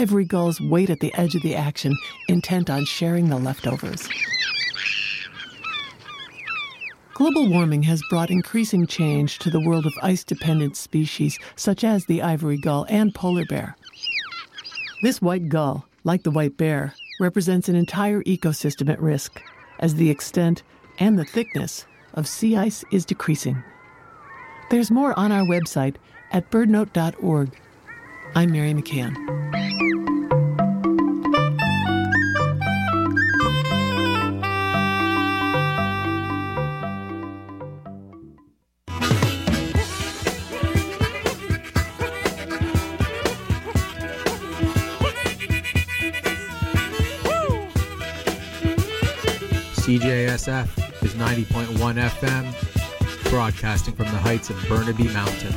Ivory gulls wait at the edge of the action, intent on sharing the leftovers. Global warming has brought increasing change to the world of ice-dependent species such as the ivory gull and polar bear. This white gull, like the white bear, represents an entire ecosystem at risk, as the extent and the thickness of sea ice is decreasing. There's more on our website at birdnote.org. I'm Mary McCann. CJSF is 90.1 FM, broadcasting from the heights of Burnaby Mountain.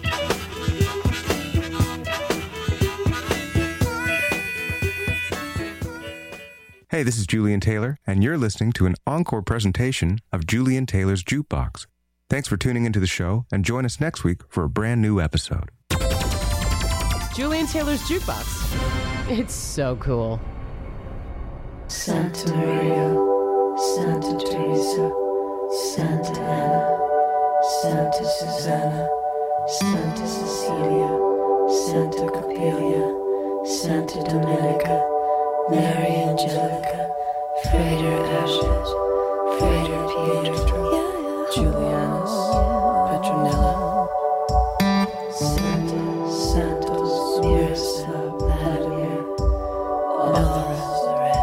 Hey, this is Julian Taylor, and you're listening to an encore presentation of Julian Taylor's Jukebox. Thanks for tuning into the show, and join us next week for a brand new episode. Julian Taylor's Jukebox. It's so cool. Santa Maria, Santa Teresa, Santa Anna, Santa Susanna, Santa Cecilia, Santa Capelia, Santa Domenica, Mary Angelica, Frater Ashes, Frater Pietro, Julianus, Petronilla, Santa Santos, Mirsa, Vladimir, and all the rest.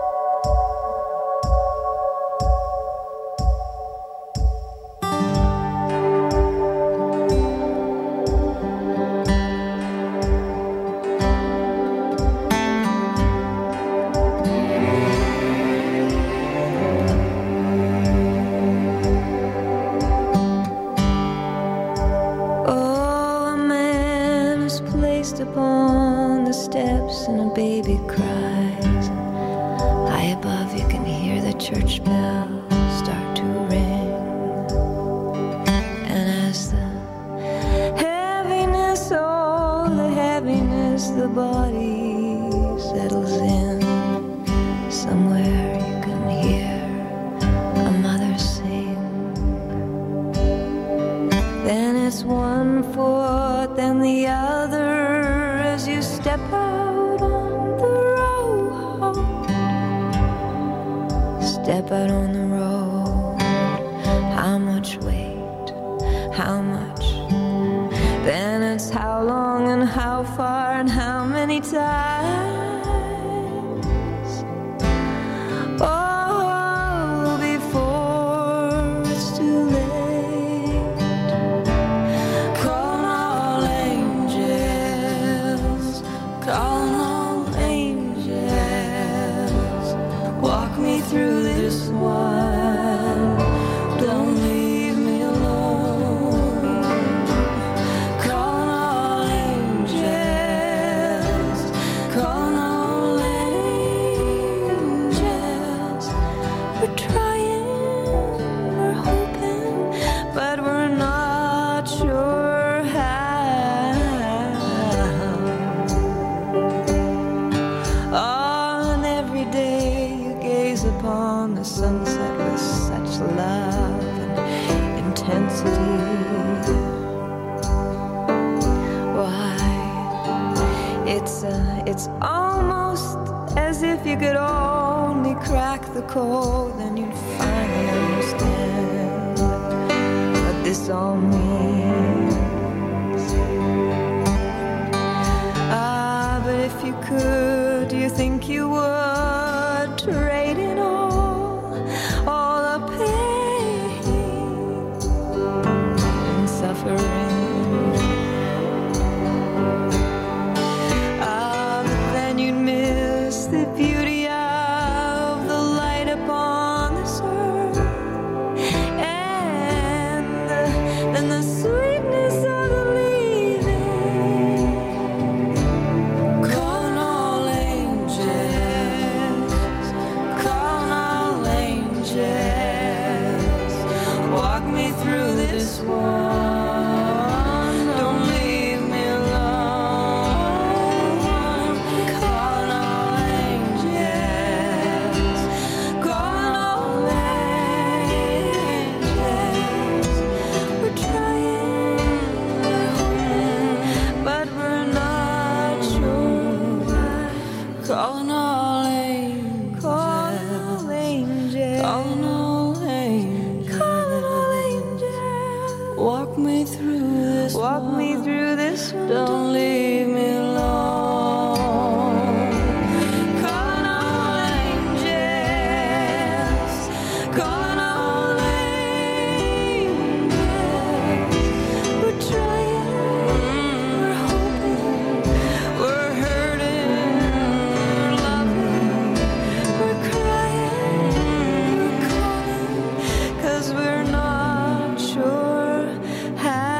Upon the steps and a baby cries. High above you can hear the church bells start to ring. And as the heaviness, oh the heaviness, the body settles in, somewhere you can hear a mother sing. Then it's one foot, then the other, you step out on the road. Step out on the road. How much weight? How much? Then it's how long and how far and how many times. Oh, before it's too late. Call all angels. Call all angels, walk me through this one, don't leave me alone. Call all angels, call all angels. We're trying, we're hoping, but we're not sure how. Upon the sunset with such love and intensity. Why, it's almost as if you could only crack the code, then you'd finally understand what this all means. But if you could, do you think you would trade in all the pain and suffering? But then you'd miss the beauty of the light upon this earth and the sweetness of the leaving. Calling all angels. calling all angels, calling all angels, calling all angels, calling all angels. Walk me through this one. Don't leave me alone. Calling all angels, calling all angels. We're trying, we're hoping, we're hurting, we're loving, we're crying, we're calling, 'cause we're not sure how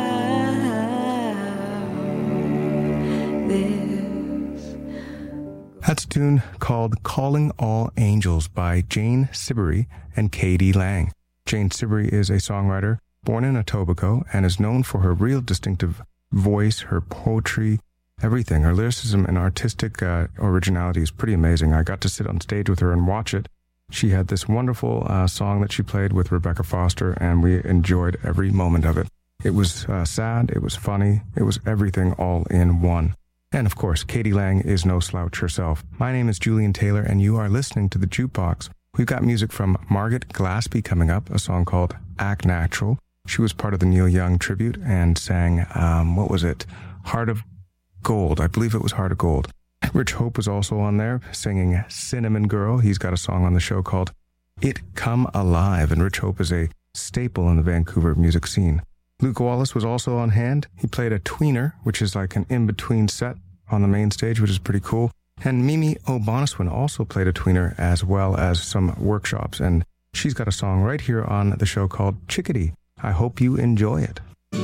this. That's a tune called Calling All Angels by Jane Siberry and Katie Lang. Jane Siberry is a songwriter born in Etobicoke and is known for her real distinctive voice, her poetry, everything. Her lyricism and artistic originality is pretty amazing. I got to sit on stage with her and watch it. She had this wonderful song that she played with Rebecca Foster, and we enjoyed every moment of it. It was sad, it was funny, it was everything all in one. And of course, Katie Lang is no slouch herself. My name is Julian Taylor, and you are listening to The Jukebox. We've got music from Margaret Glaspie coming up, a song called Act Natural. She was part of the Neil Young tribute and sang, what was it? Heart of Gold. I believe it was Heart of Gold. Rich Hope was also on there singing Cinnamon Girl. He's got a song on the show called It Come Alive, and Rich Hope is a staple in the Vancouver music scene. Luke Wallace was also on hand. He played a tweener, which is like an in-between set on the main stage, which is pretty cool. And Mimi O'Boniswin also played a tweener, as well as some workshops. And she's got a song right here on the show called Chickadee. I hope you enjoy it.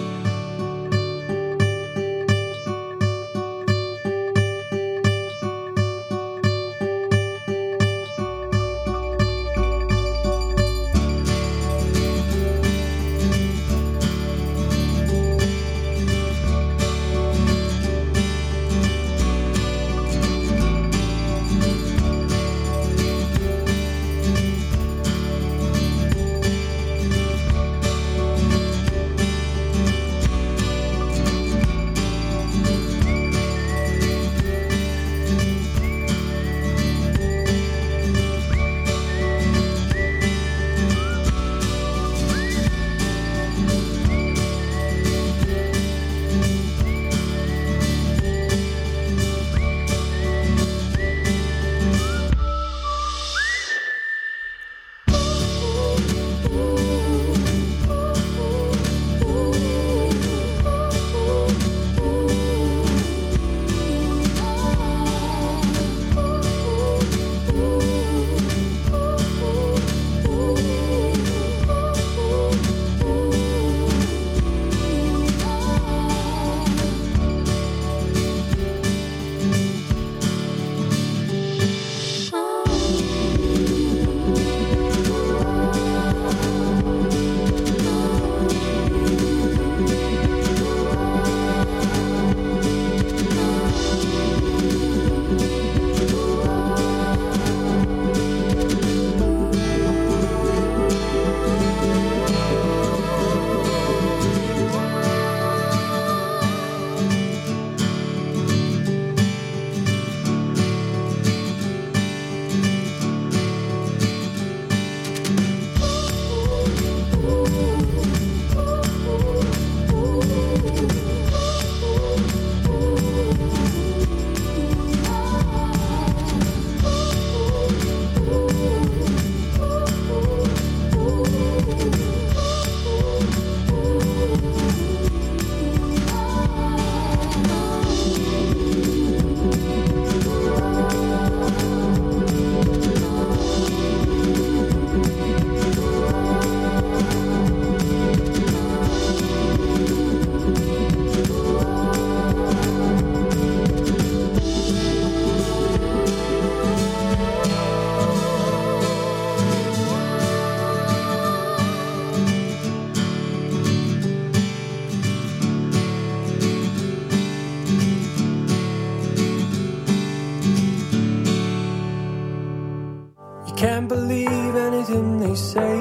Can't believe anything they say.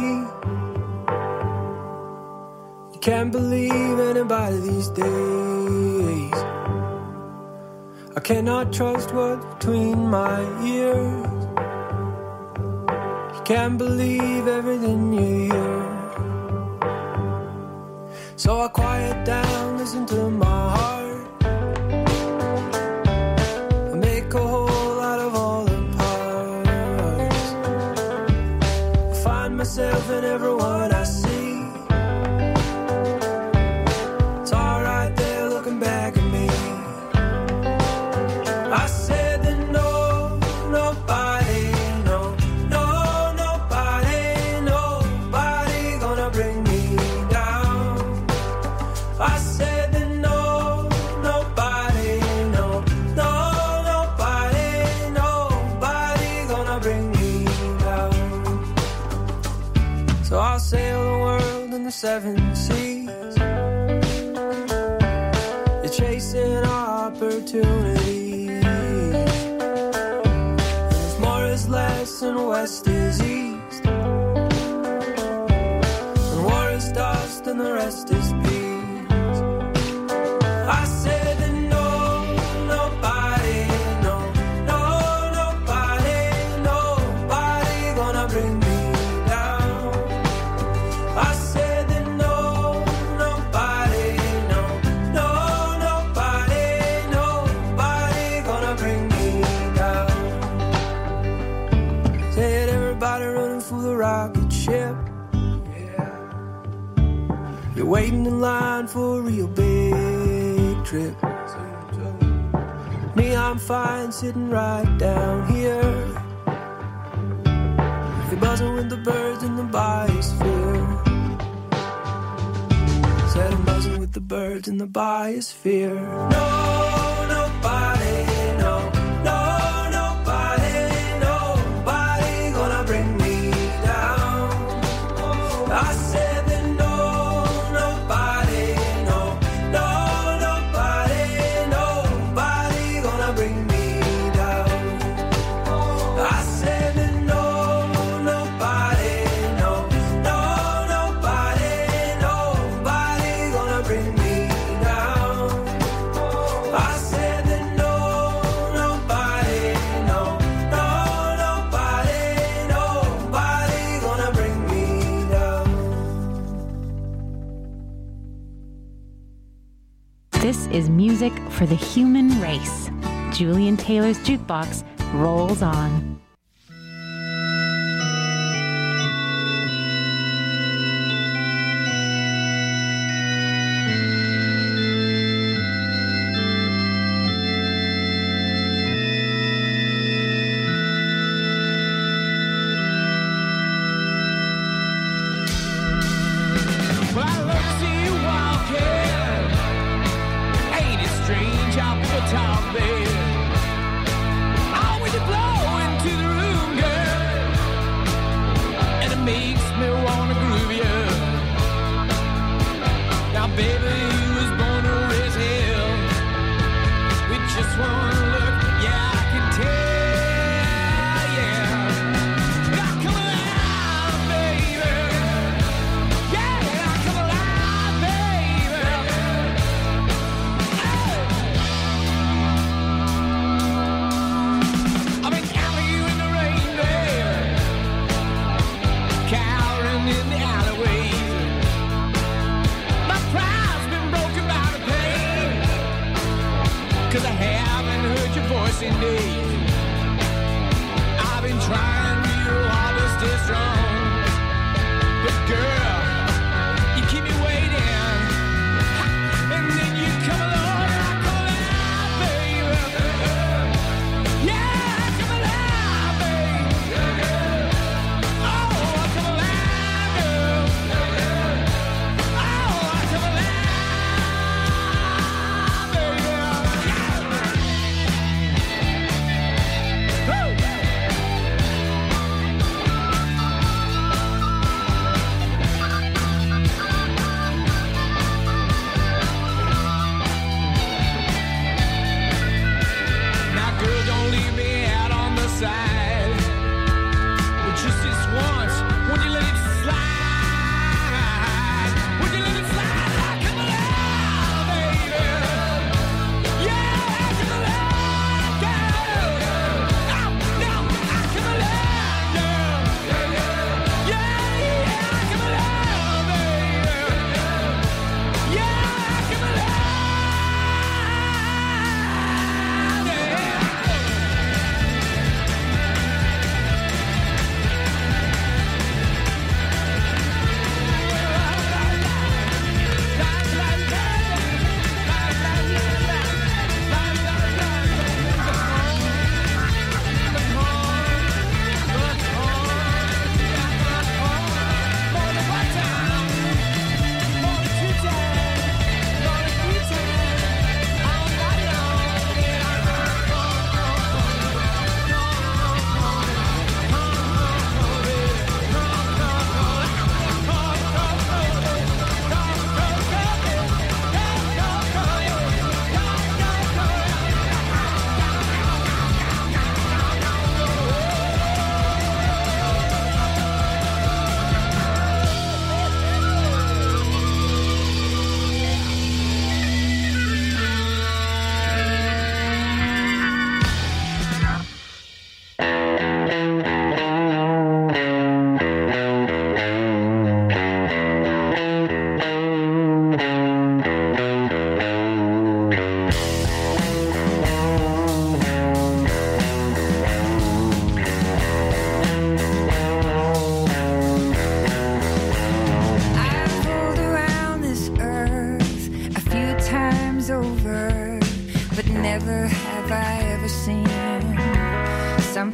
You can't believe anybody these days. I cannot trust what's between my ears. You can't believe everything you hear. So I quiet down, listen to my heart. I make a hole out of all the parts. I find myself in everyone I see. It's all right there looking back at me. I said that nobody gonna bring me down. I said that nobody gonna bring me down. So I'll sail the world in the 7 seas. You're chasing opportunities. There's more is less and west is east. And war is dust and the rest is peace. I said that nobody gonna bring me down. I said that nobody gonna bring me down. Said everybody running for the rocket ship. Yeah. You're waiting in line for a real big trip. Me, I'm fine sitting right down here. You're buzzing with the birds in the biosphere. Said I'm buzzing with the birds in the biosphere. Nobody gonna bring me down. I said that nobody gonna bring me down. I said that nobody gonna bring me down. I said that nobody gonna bring me down. This is music for the human race. Julian Taylor's Jukebox rolls on. Well, I love to see you walking. Ain't it strange how people talk, babe? Oh, when you blow into the room, girl, and it makes me wanna groove you. Now, baby, you was born to raise hell with just one look. Yeah, I can tell, yeah. Now, come alive, baby. Yeah, come alive, baby. Hey. I've been counting you in the rain, baby. Cowering in the alleyways. My pride's been broken by the pain. 'Cause I haven't heard your voice in days. I've been trying real hard to stay strong. But girl, you keep me waiting. And then you come along and I come alive, baby. Yeah, I come alive, baby. Oh, I come alive, girl. Oh, I come alive, baby. Yeah. Woo!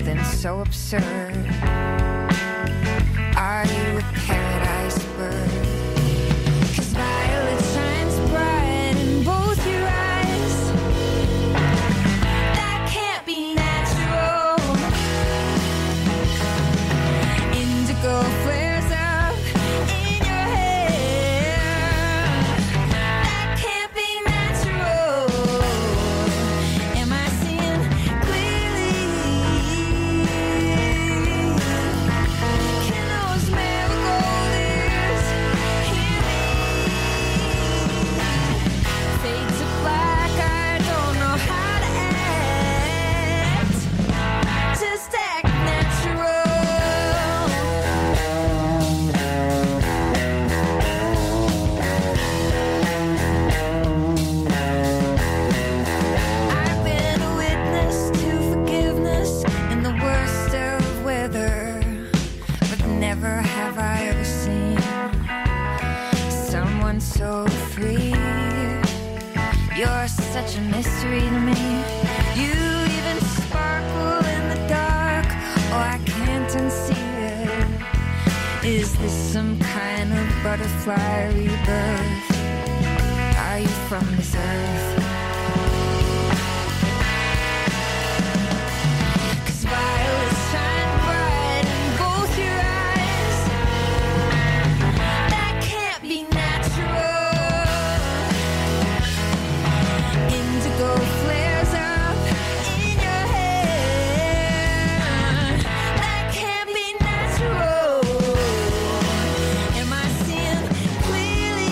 something so absurd? Are you a paradise bird? 'Cause violet shines bright in both your eyes. That can't be natural. Indigo flares up in your hair. That can't be natural. Am I seeing clearly? Can those marigold ears hear me? Fade to black, I don't know how to act. Just act natural. I've been a witness to forgiveness in the worst of weather, but never have I ever seen someone so free. You're such a mystery to me. You even sparkle in the dark. Oh, I can't unsee it. Is this some kind of butterfly rebirth? Are you from this earth? 'Cause violets shine bright in both your eyes. That can't be natural. Indigo flares up in your hair. That can't be natural. Am I seeing clearly?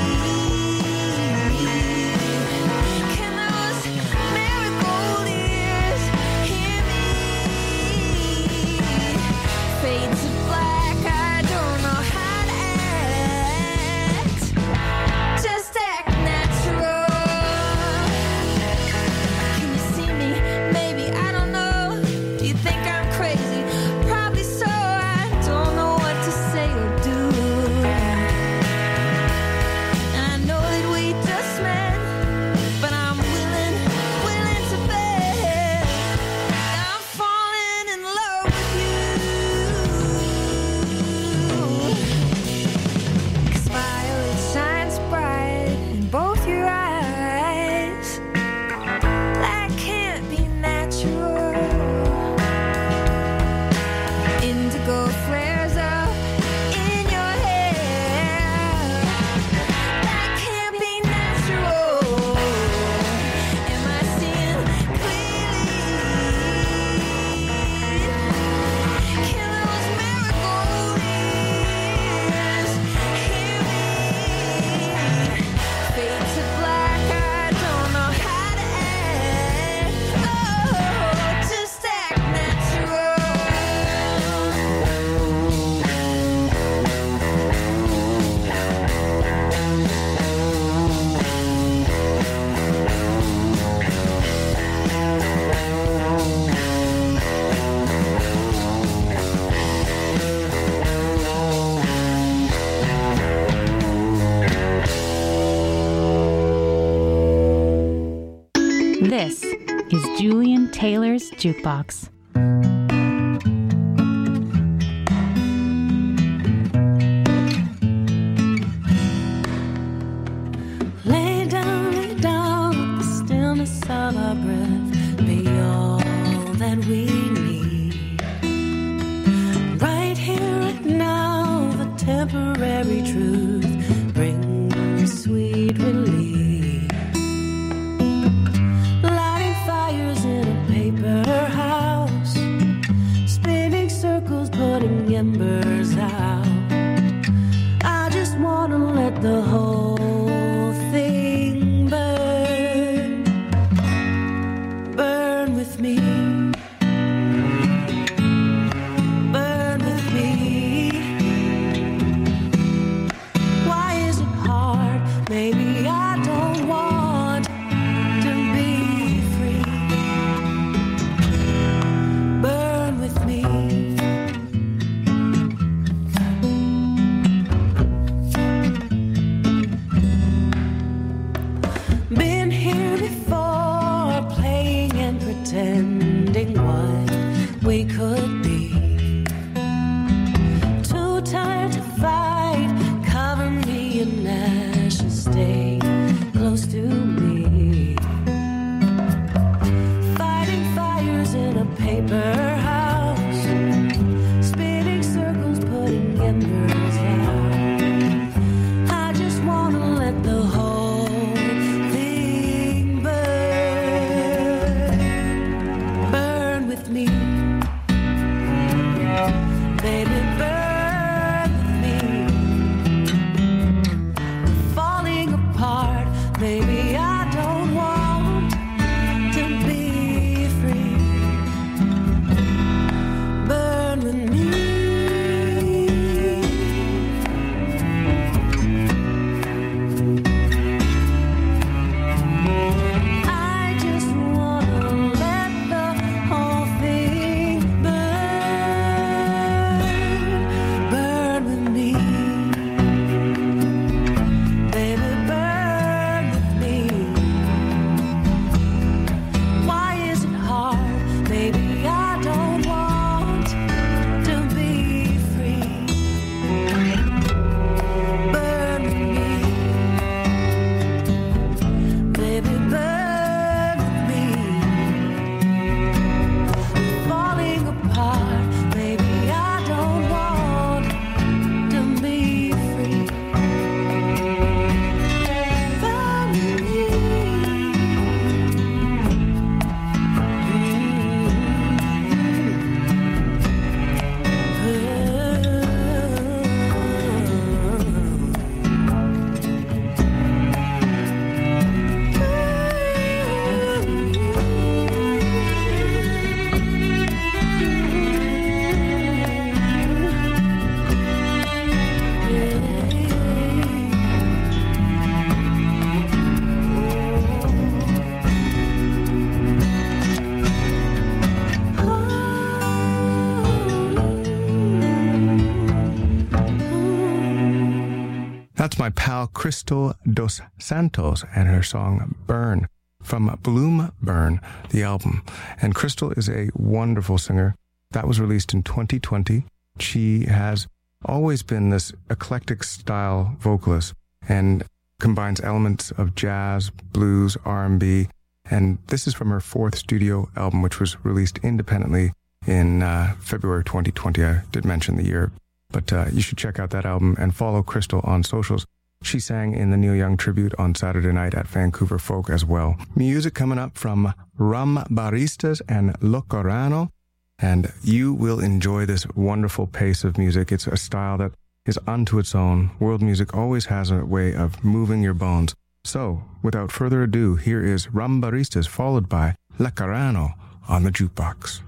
Can those marigold ears hear me? Fade to black, I don't know how to act. Just act natural. Can you see me? Maybe, I don't know. Do you think I'm crazy? Probably so. I don't know what to say or do. And I know that we just met, but I'm willing to bet I'm falling in love with you. 'Cause violet shines bright in both your eyes. That can't be natural. Indigo flares up in your hair. That can't be natural. Am I seeing clearly? Can those marigold ears hear me? Fade to black, I don't know how to act. Oh, just act natural. This is Julian Taylor's Jukebox. Lay down, let the stillness of our breath be all that we need. Right here, right now, the temporary truth brings sweet relief. Lighting fires in a paper house. could be. Too tired to fight, cover me in ashes, stay close to me. Fighting fires in a paper house, spinning circles, putting embers out. I just wanna let the whole thing burn with me. Baby, burn with me. Falling apart, maybe I don't want to be free. Burn with me. I just wanna let the whole thing burn with me. Baby, burn with me. Why is it hard? Maybe I don't want to be free. Burn with me. Baby, burn with me. Falling apart, maybe I don't want to be free. Burn with me. That's my pal Crystal Dos Santos and her song Burn from Bloom Burn, the album. And Crystal is a wonderful singer. That was released in 2020. She has always been this eclectic style vocalist and combines elements of jazz, blues, R&B. And this is from her fourth studio album, which was released independently in February 2020. I did mention the year. But you should check out that album and follow Crystal on socials. She sang in the Neil Young tribute on Saturday night at Vancouver Folk as well. Music coming up from Rum Baristas and Locarano. And you will enjoy this wonderful pace of music. It's a style that is unto its own. World music always has a way of moving your bones. So, without further ado, here is Rum Baristas followed by Locarano on the jukebox.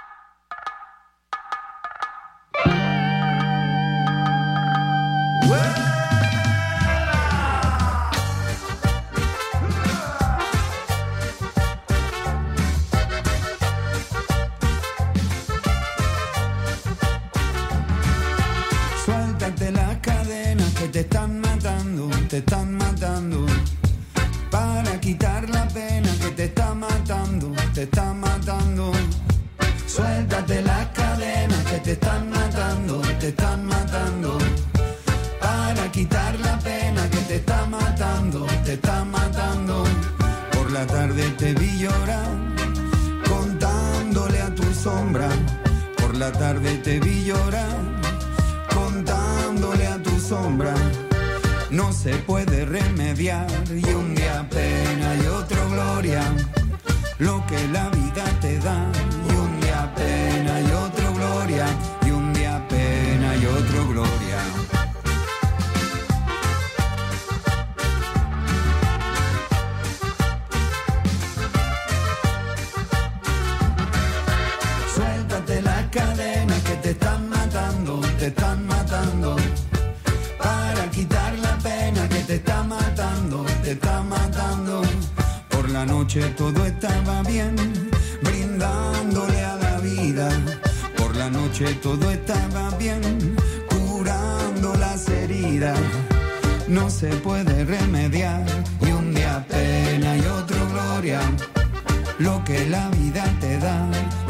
Suéltate las cadenas que te están matando, para quitar la pena que te está matando, Suéltate las cadenas que te están matando, para quitar la pena que te está matando, Por la tarde te vi llorar, contándole a tu sombra. Por la tarde te vi llorar, contándole a tu sombra. No se puede remediar, y un día pena y otro gloria, lo que la vida te da. Y un día pena y otro gloria, y un día pena y otro gloria. Suéltate las cadenas que te están matando, para quitar la pena que te está matando, Por la noche todo estaba bien, brindándole a la vida. Por la noche todo estaba bien, curando las heridas. No se puede remediar, y un día pena y otro gloria, lo que la vida te da.